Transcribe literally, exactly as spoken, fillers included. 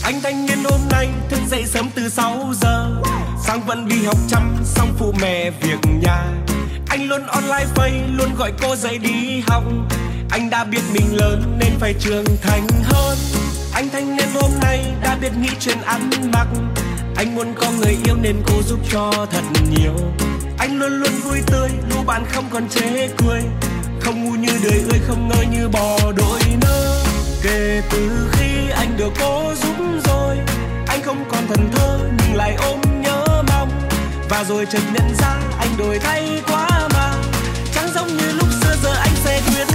Anh thanh niên hôm nay thức dậy sớm từ sáu giờ, sáng vẫn đi học chăm xong phụ mẹ việc nhà. Anh luôn online face, luôn gọi cô dậy đi học. Anh đã biết mình lớn nên phải trưởng thành hơn. Anh thanh niên hôm nay đã biết nghĩ chuyện ăn mặc. Anh muốn có người yêu nên cô giúp cho thật nhiều. Anh luôn luôn vui tươi, lũ bạn không còn chế cười. Không ngu như đời ơi, không ngơ như bò đội nơ. Kể từ khi anh được cô giúp rồi, anh không còn thần thơ nhưng lại ôm nhớ mong. Và rồi chợt nhận ra anh đổi thay quá mà, chẳng giống như lúc xưa giờ anh sẽ quyết